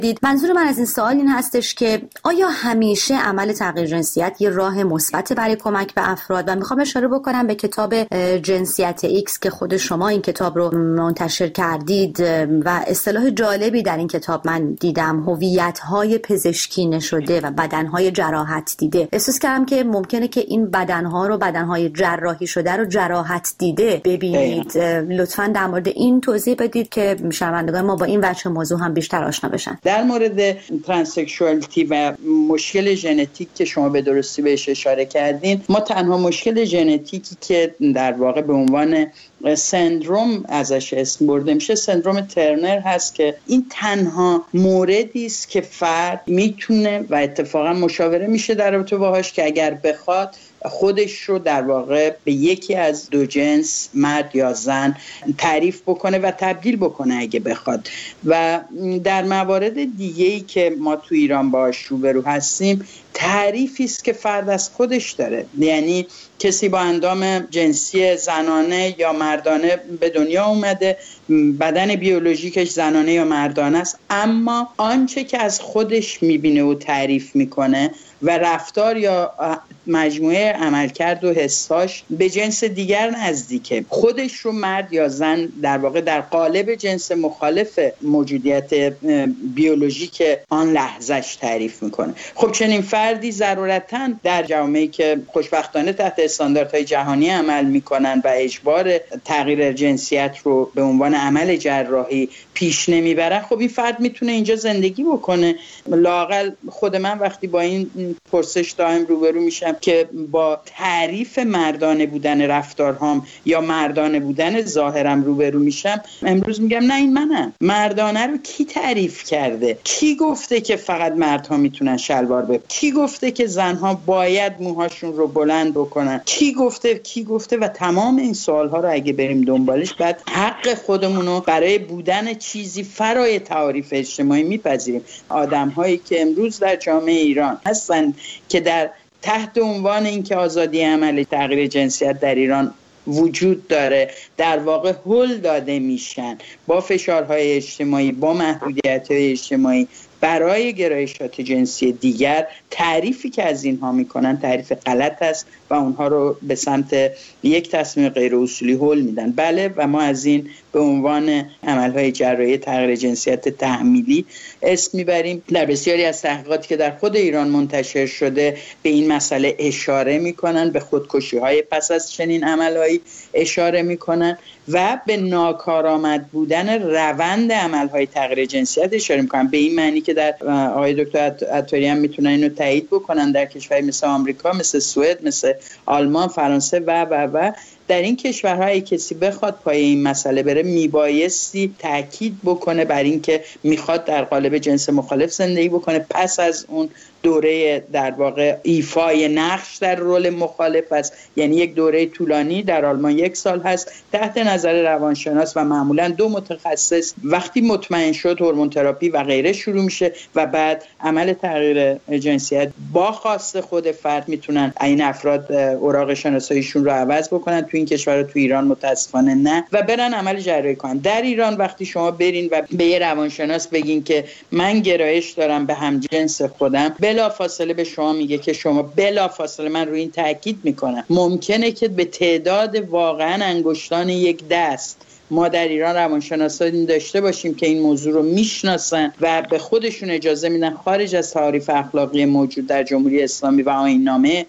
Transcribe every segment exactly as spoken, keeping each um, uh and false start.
دید. منظور من از این سوال این هستش که آیا همیشه عمل تغییر جنسیت یه راه مثبت برای کمک به افراد؟ و میخوام اشاره بکنم به کتاب جنسیت ایکس که خود شما این کتاب رو منتشر کردید و اصطلاح جالبی در این کتاب من دیدم، هویت‌های پزشکی نشده و بدن‌های جراحت دیده. احساس کردم که ممکنه که این بدن‌ها رو بدن‌های جراحی شده رو جراحت دیده ببینید. لطفاً در مورد این توضیح بدید که شنوندگان ما با این وجه موضوع هم بیشتر آشنا بشن. در مورد ترانسکشوالیتی و مشکل ژنتیک که شما به درستی بهش اشاره کردین، ما تنها مشکل ژنتیکی که در واقع به عنوان سندروم ازش اسم برده میشه سندروم ترنر هست که این تنها موردی است که فرد میتونه و اتفاقا مشاوره میشه در رابطه باهاش که اگر بخواد خودش رو در واقع به یکی از دو جنس، مرد یا زن، تعریف بکنه و تبدیل بکنه اگه بخواد. و در موارد دیگه‌ای که ما تو ایران باهاش روبرو هستیم تعریفی است که فرد از خودش داره، یعنی کسی با اندام جنسی زنانه یا مردانه به دنیا اومده، بدن بیولوژیکش زنانه یا مردانه است، اما آنچه که از خودش میبینه و تعریف میکنه و رفتار یا مجموعه عملکرد و حساش به جنس دیگر نزدیکه. خودش رو مرد یا زن در واقع در قالب جنس مخالف موجودیت بیولوژیک آن لحظهش تعریف میکنه. خب چنین فردی ضرورتاً در جامعه‌ای که خوشبختانه تحت استانداردهای جهانی عمل میکنن و اجبار تغییر جنسیت رو به عنوان عمل جراحی پیش نمیبرن، خب این فرد میتونه اینجا زندگی بکنه. لااقل خود من وقتی با این پرسش دائم روبرو میشم که با تعریف مردانه بودن رفتارهام یا مردانه بودن ظاهرم روبرو میشم، امروز میگم نه این منم. مردانه رو کی تعریف کرده؟ کی گفته که فقط مردها میتونن شلوار بپوشن؟ کی گفته که زنها باید موهاشون رو بلند بکنن؟ کی گفته کی گفته و تمام این سوالها رو اگه بریم دنبالش، بعد حق خودمون رو برای بودن چیزی فرای تعاریف اجتماعی میپذیریم. آدم‌هایی که امروز در جامعه ایران هستن که در تحت عنوان اینکه آزادی عمل تغییر جنسیت در ایران وجود داره در واقع هل داده میشن با فشارهای اجتماعی، با محدودیت‌های اجتماعی برای گرایشات جنسی دیگر. تعریفی که از اینها میکنن تعریف غلط است و اونها رو به سمت یک تصمیم غیر اصولی هل میدن. بله، و ما از این به عنوان عملهای جراحی تغییر جنسیت تحمیلی اسم میبریم. در بسیاری از تحقیقاتی که در خود ایران منتشر شده به این مسئله اشاره میکنن، به خودکشی‌های پس از چنین عملهایی اشاره میکنن و به ناکارآمد بودن روند عملهای تغییر جنسیت اشاره میکنن. به این معنی که در آقای دکتر عطاری هم میتونن اینو تایید بکنن، در کشورهای مثل آمریکا، مثل سوئد، مثل آلمان، فرانسه و و و در این کشورهای کسی بخواد پای این مسئله بره میبایستی تاکید بکنه بر این که میخواد در قالب جنس مخالف زندگی بکنه. پس از اون دوره در واقع ایفای نقش در رول مخالف است، یعنی یک دوره طولانی، در آلمان یک سال هست، تحت نظر روانشناس و معمولا دو متخصص. وقتی مطمئن شد هورمون تراپی و غیره شروع میشه و بعد عمل تغییر جنسیت با خواست خود فرد میتونن این افراد اوراق شناساییشون رو عوض بکنن. تو این کشور، تو ایران متاسفانه نه، و برن عمل جراحی کنن. در ایران وقتی شما برین و به یه روانشناس بگین که من گرایش دارم به همجنس خودم، بلا فاصله به شما میگه که شما بلا فاصله، من روی این تاکید میکنم، ممکنه که به تعداد واقعا انگشتان یک دست ما در ایران روانشناسانی داشته باشیم که این موضوع رو میشناسن و به خودشون اجازه میدن خارج از تعاریف اخلاقی موجود در جمهوری اسلامی و آیین‌نامه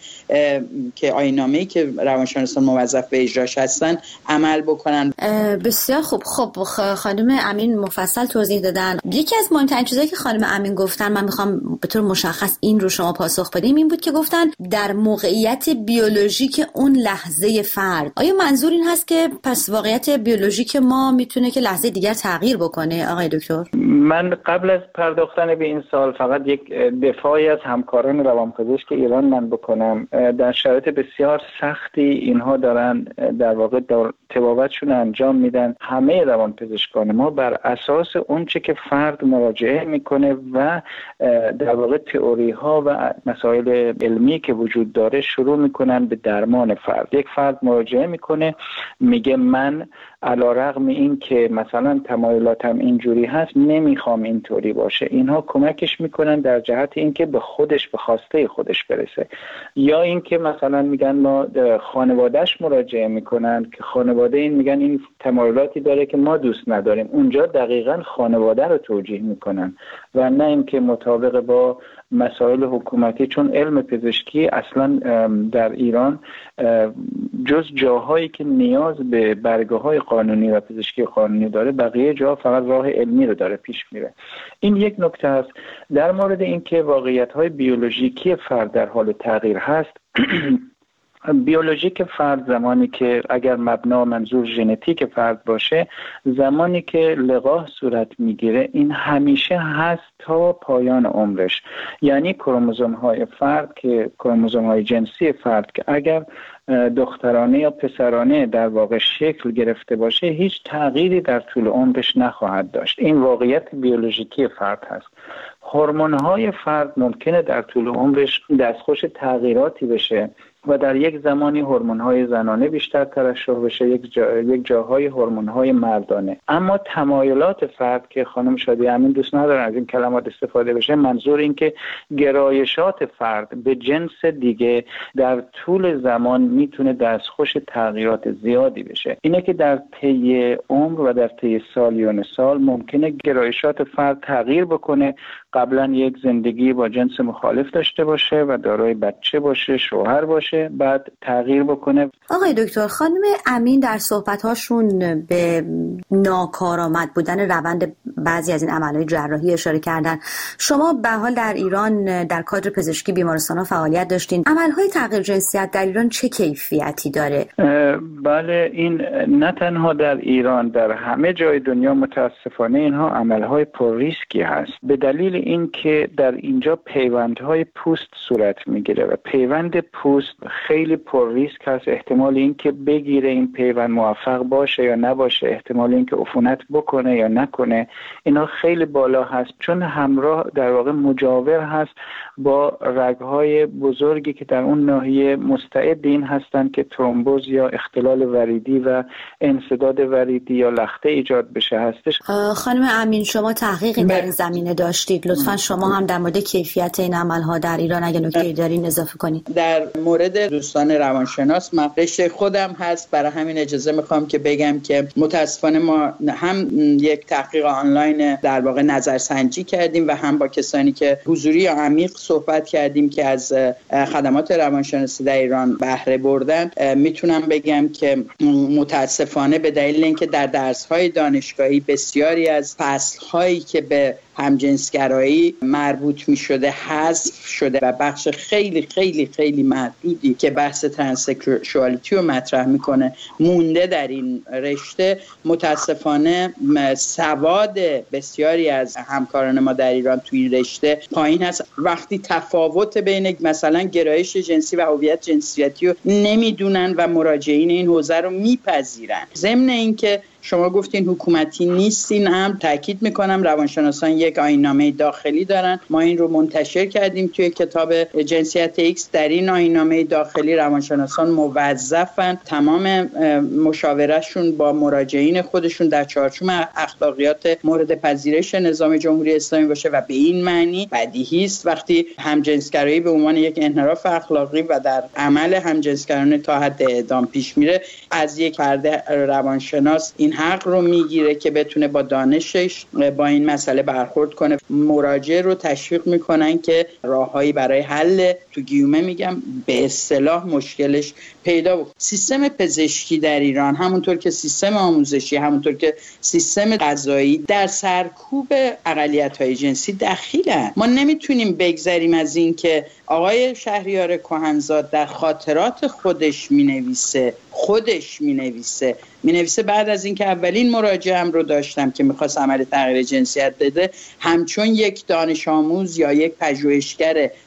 که آیین‌نامه‌ای که روانشناسان موظف به اجراش هستن عمل بکنن. بسیار خوب. خب خانم امین مفصل توضیح دادن. یکی از مهمترین چیزایی که خانم امین گفتن، من میخوام به طور مشخص این رو شما پاسخ بدیم، این بود که گفتن در موقعیت بیولوژیک اون لحظه فرد. آیا منظور این هست که پس واقعیت بیولوژیک که ما میتونه که لحظه دیگر تغییر بکنه آقای دکتر؟ من قبل از پرداختن به این سال فقط یک دفاعی از همکاران روانپزشک ایران من بکنم. در شرایط بسیار سختی اینها دارن در واقع تبابتشون انجام میدن. همه روانپزشکان ما بر اساس اون چه که فرد مراجعه میکنه و در واقع تئوری ها و مسائل علمی که وجود داره شروع میکنن به درمان فرد. یک فرد مراجعه میکنه، میگه من علیرغم این که مثلا تمایلاتم اینجوری هست نمیخوام اینطوری باشه. اینها کمکش میکنن در جهت اینکه به خودش به خواسته خودش برسه. یا اینکه مثلا میگن ما خانوادهش مراجعه میکنن که خانواده این میگن این تمایلاتی داره که ما دوست نداریم، اونجا دقیقاً خانواده رو توجیه میکنن و نه اینکه مطابق با مسائل حکومتی. چون علم پزشکی اصلا در ایران جز جاهایی که نیاز به برگه‌های قانونی و پزشکی قانونی داره، بقیه جا فقط راه علمی رو داره پیش میره. این یک نکته است. در مورد اینکه واقعیت‌های بیولوژیکی فرد در حال تغییر هست، بیولوژیک فرد زمانی که اگر مبنا منظور ژنتیک فرد باشه، زمانی که لقاح صورت میگیره این همیشه هست تا پایان عمرش. یعنی کروموزوم های فرد که کروموزوم های جنسی فرد که اگر دخترانه یا پسرانه در واقع شکل گرفته باشه، هیچ تغییری در طول عمرش نخواهد داشت. این واقعیت بیولوژیکی فرد هست. هورمون های فرد ممکنه در طول عمرش دستخوش تغییراتی بشه و در یک زمانی هورمون‌های زنانه بیشتر ترشح بشه، یک جا، یک جاهای هورمون‌های مردانه. اما تمایلات فرد که خانم شادی امین دوست ندارن از این کلمات استفاده بشه، منظور این که گرایشات فرد به جنس دیگه در طول زمان میتونه دستخوش تغییرات زیادی بشه. اینه که در طی عمر و در طی سالیان سال ممکنه گرایشات فرد تغییر بکنه. قبلا یک زندگی با جنس مخالف داشته باشه و دارای بچه باشه، شوهر باشه، بعد تغییر بکنه. آقای دکتر، خانم امین در صحبت‌هاشون به ناکارآمد بودن روند بعضی از این عمل‌های جراحی اشاره کردن. شما به حال در ایران در کادر پزشکی بیمارستان‌ها فعالیت داشتین. عمل‌های تغییر جنسیت در ایران چه کیفیتی داره؟ بله، این نه تنها در ایران، در همه جای دنیا متاسفانه اینها عمل‌های پر ریسکی هست. به دلیل این که در اینجا پیوندهای پوست صورت میگیره و پیوند پوست خیلی پر ریسک هست. احتمال این که بگیره این پیوند موفق باشه یا نباشه، احتمال این که عفونت بکنه یا نکنه، اینا خیلی بالا هست، چون همراه در واقع مجاور هست با رگهای بزرگی که در اون ناحیه مستعد این هستن که ترومبوز یا اختلال وریدی و انسداد وریدی یا لخته ایجاد بشه هستش. خانم امین، شما تحقیقی در این زمینه داشتید، لطفاً شما هم در مورد کیفیت این عمل‌ها در ایران اگه نکته‌ای دارین اضافه کنید. در مورد دوستان روانشناس، من رشته خودم هست، برای همین اجازه میخوام که بگم که متاسفانه ما هم یک تحقیق آنلاین در واقع نظرسنجی کردیم و هم با کسانی که حضوری یا عمیق صحبت کردیم که از خدمات روانشناسی در ایران بهره بردن. میتونم بگم که متاسفانه به دلیل اینکه در درس‌های دانشگاهی بسیاری از فصل‌هایی که به همجنسگرایی مربوط می شده حذف شده و بخش خیلی خیلی خیلی محدودی که بحث ترانسکشوالیتی رو مطرح میکنه مونده در این رشته. متاسفانه سواد بسیاری از همکاران ما در ایران توی این رشته پایین هست. وقتی تفاوت بین مثلا گرایش جنسی و هویت جنسیتی رو نمیدونن و مراجعین این حوزه رو میپذیرن. ضمن اینکه شما گفتین حکومتی نیستین، هم تاکید میکنم روانشناسان یک آیین‌نامه داخلی دارن. ما این رو منتشر کردیم توی کتاب جنسیت ایکس. در این آیین‌نامه داخلی روانشناسان موظفن تمام مشاورهشون با مراجعین خودشون در چارچوب اخلاقیات مورد پذیرش نظام جمهوری اسلامی باشه و به این معنی بدیهی است وقتی همجنسگرایی به عنوان یک انحراف اخلاقی و در عمل همجنسگرانه تا حد اعدام پیش میره، از یک فرد روانشناس این حق رو میگیره که بتونه با دانشش با این مسئله برخورد کنه. مراجع رو تشویق میکنن که راههایی برای حل، تو گیومه میگم، به اصطلاح مشکلش پیدا بود. سیستم پزشکی در ایران همونطور که سیستم آموزشی، همونطور که سیستم قضایی در سرکوب اقلیت‌های جنسی دخیلن. ما نمیتونیم بگذریم از این که آقای شهریار کهنزاد در خاطرات خودش مینویسه خودش مینویسه مینویسه بعد از اینکه اولین مراجعه‌ام رو داشتم که میخواست عمل تغییر جنسیت بده، همچون یک دانش آموز یا یک پژوهشگر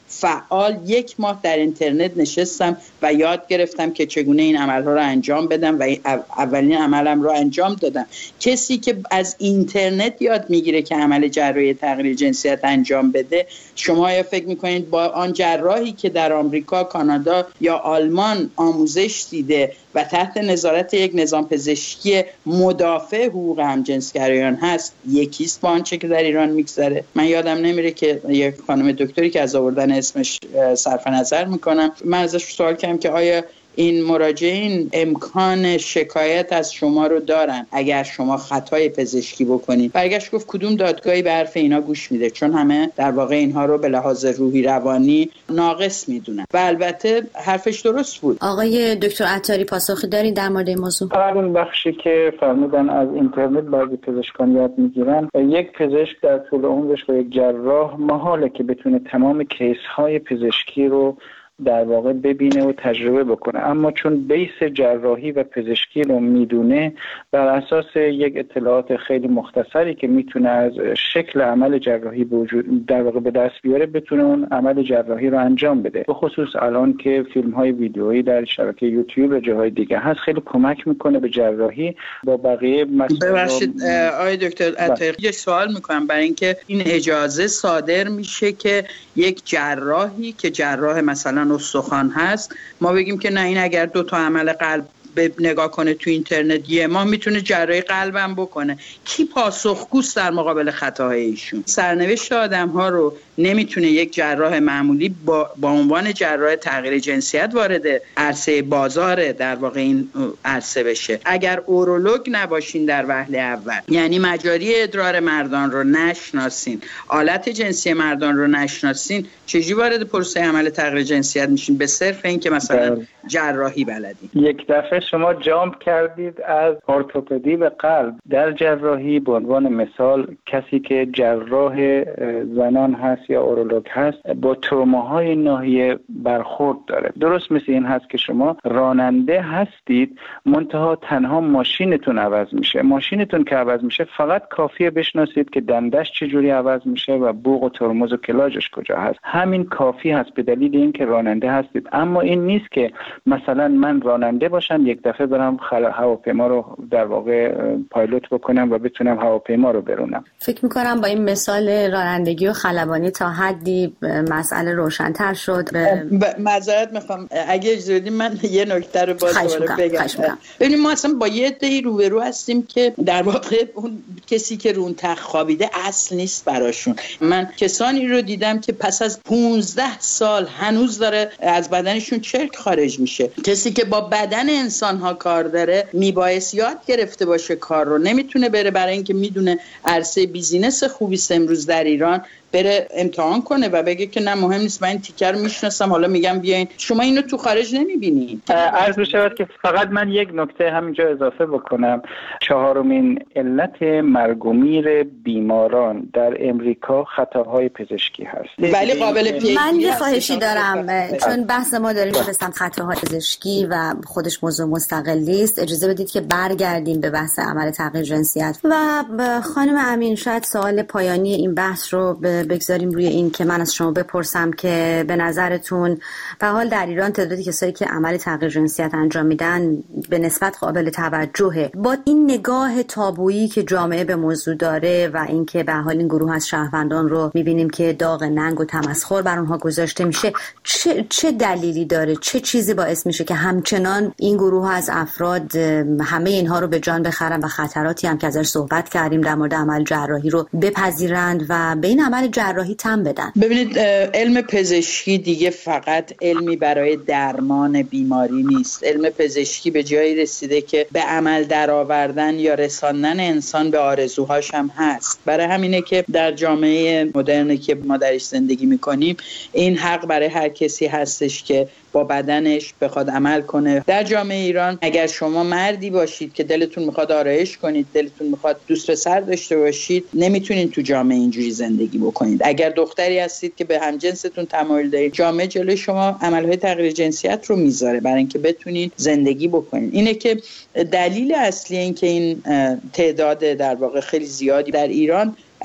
فعال یک ماه در اینترنت نشستم و یاد گرفتم که چگونه این عملها رو انجام بدم و اولین عملم رو انجام دادم. کسی که از اینترنت یاد میگیره که عمل جراحی تغییر جنسیت انجام بده، شما یا فکر میکنید با آن جراحی که در آمریکا، کانادا یا آلمان آموزش دیده و تحت نظارت یک نظام پزشکی مدافع حقوق همجنسگرایان هست یکیست با آنچه که در ایران میگذره؟ من یادم نمیره که یک خانم دکتری که از آوردن اسمش صرف نظر میکنم، من ازش سوال کردم که آیا این مراجعین امکان شکایت از شما رو دارن اگر شما خطای پزشکی بکنید؟ برگشت گفت کدوم دادگاهی به حرف اینا گوش میده، چون همه در واقع اینها رو به لحاظ روحی روانی ناقص میدونن. و البته حرفش درست بود. آقای دکتر عطاری پاسخی دارید در مورد این موضوع؟ فقط اون بخشی که فرمودن از اینترنت بعضی پزشکان یاد میگیرن، یک پزشک در طول عمرش و یک جراح محاله که بتونه تمام کیس های پزشکی رو در واقع ببینه و تجربه بکنه، اما چون بیس جراحی و پزشکی رو میدونه، بر اساس یک اطلاعات خیلی مختصری که میتونه از شکل عمل جراحی به وجود در واقع به دست بیاره، بتونه اون عمل جراحی رو انجام بده. به خصوص الان که فیلم های ویدیویی در شبکه یوتیوب و جاهای دیگه هست، خیلی کمک میکنه به جراحی با بقیه مسائل. ببخشید آقای دکتر عطاری، یه سوال میکنم، برای اینکه این اجازه صادر میشه که یک جراحی که جراح مثلا استخوان هست، ما بگیم که نه، این اگر دو تا عمل قلب به نگاه کنه تو اینترنت یه ماه میتونه جراحی قلبم بکنه. کی پاسخگوست در مقابل خطاهای ایشون؟ سرنوشت آدم ها رو نمیتونه یک جراح معمولی با, با عنوان جراح تغییر جنسیت وارد عرصه بازار در واقع این عرصه بشه. اگر اورولوگ نباشین در وهله اول، یعنی مجاری ادرار مردان رو نشناسین، آلت جنسی مردان رو نشناسین، چجوری وارد پروسه عمل تغییر جنسیت میشین به صرف این که مثلا جراحی بلدین؟ یک دفعه شما جامپ کردید از ارتوپدی به قلب. در جراحی به عنوان مثال کسی که جراح زنان هست یا اورولوگ هست با تروماهای ناحیه برخورد داره. درست مثل این هست که شما راننده هستید، منتها تنها ماشینتون عوض میشه. ماشینتون که عوض میشه فقط کافیه بشناسید که دندش چجوری عوض میشه و بوق و ترمز و کلاژش کجا هست. همین کافی هست به دلیل اینکه راننده هستید. اما این نیست که مثلا من راننده باشم یک دفعه برم خلا هواپیما رو در واقع پایلوت بکنم و بتونم هواپیما رو برونم. فکر میکنم با این مثال رانندگی و خلبانی تا حدی مسئله روشن‌تر شد. معذرت میخوام اگه اجازه بدید من یه نکته رو باز دوباره بگم. ببینید ما اصلا با یه عده‌ای روبرو هستیم که در واقع اون کسی که رون تخت خوابیده اصل نیست براشون. من کسانی رو دیدم که پس از پونزده سال هنوز داره از بدنشون چرک خارج میشه. کسی که با بدن انسان‌ها کار داره میبایست یاد گرفته باشه کار رو، نمیتونه بره برای اینکه میدونه عرصه بیزینس خوبی امروز در ایران بره امتحان کنه و بگه که نه مهم نیست، من این تیکر رو میشناسم حالا میگم بیاین. شما اینو تو خارج نمیبینید. عرض بشود که فقط من یک نکته همینجا اضافه بکنم. چهارمین علت مرگ و میر بیماران در امریکا خطاهای پزشکی هست. ولی قابل پیگیری. من یه خواهشی دارم، چون بحث ما داریم برسم خطاهای پزشکی و خودش موضوع مستقلی است، اجازه بدید که برگردیم به بحث عمل تغییر جنسیت. و خانم امین شاید سوال پایانی این بحث رو بگذاریم روی این که من از شما بپرسم که به نظرتون به حال در ایران تعدادی کسایی که عمل تغییر جنسیت انجام میدن به نسبت قابل توجهه. با این نگاه تابویی که جامعه به موضوع داره و اینکه به حال این گروه از شهروندان رو میبینیم که داغ ننگ و تمسخر بر اونها گذاشته میشه، چه چه دلیلی داره، چه چیزی باعث میشه که همچنان این گروه از افراد همه اینها رو به جان بخرن و خطراتی هم که ازش صحبت کردیم در مورد عمل جراحی رو بپذیرند و به این عمل جراحی تم بدن؟ ببینید علم پزشکی دیگه فقط علمی برای درمان بیماری نیست. علم پزشکی به جایی رسیده که به عمل درآوردن یا رساندن انسان به آرزوهاش هم هست. برای همینه که در جامعه مدرنی که ما درش زندگی میکنیم این حق برای هر کسی هستش که با بدنش بخواد عمل کنه. در جامعه ایران اگر شما مردی باشید که دلتون میخواد آرایش کنید، دلتون میخواد دوست پسر داشته باشید، نمیتونید تو جامعه اینجوری زندگی بکنید. اگر دختری هستید که به همجنستون تمایل دارید، جامعه جلوی شما عملهای تغییر جنسیت رو میذاره برای اینکه بتونید زندگی بکنید. اینه که دلیل اصلی این که این تعداد در واقع خیلی زیادی در ایران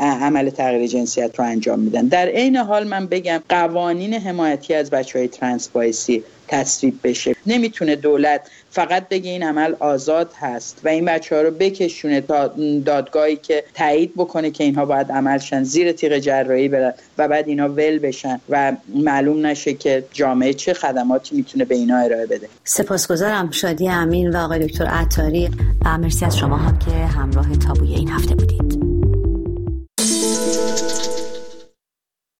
عمل تغییر جنسیت رو انجام میدن. در عین حال من بگم قوانین حمایتی از بچهای ترنس بایسی تصویب بشه. نمیتونه دولت فقط بگه این عمل آزاد هست و این بچه‌ها رو بکشونه تا دادگاهی که تایید بکنه که اینها باید عملشن زیر تیغ جراحی برن و بعد اینا ول بشن و معلوم نشه که جامعه چه خدماتی میتونه به اینا ارائه بده. سپاسگزارم شادی امین و آقای دکتر عطاری و مرسی از شما هم که همراه تابوی این هفته بودید.